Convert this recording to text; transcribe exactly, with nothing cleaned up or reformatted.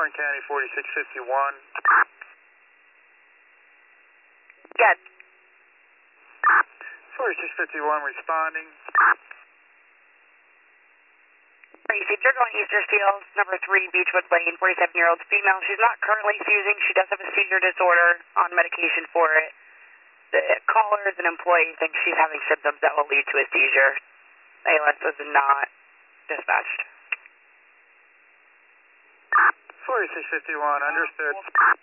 Warren County forty-six fifty-one. Good. forty-six fifty-one responding. Tracy, you're going Easterfield, number three, Beechwood Lane, forty-seven-year-old female. She's not currently fusing. She does have a seizure disorder on medication for it. The caller is an employee, thinks she's having symptoms that will lead to a seizure. A L S was not dispatched. forty-six fifty-one, understood.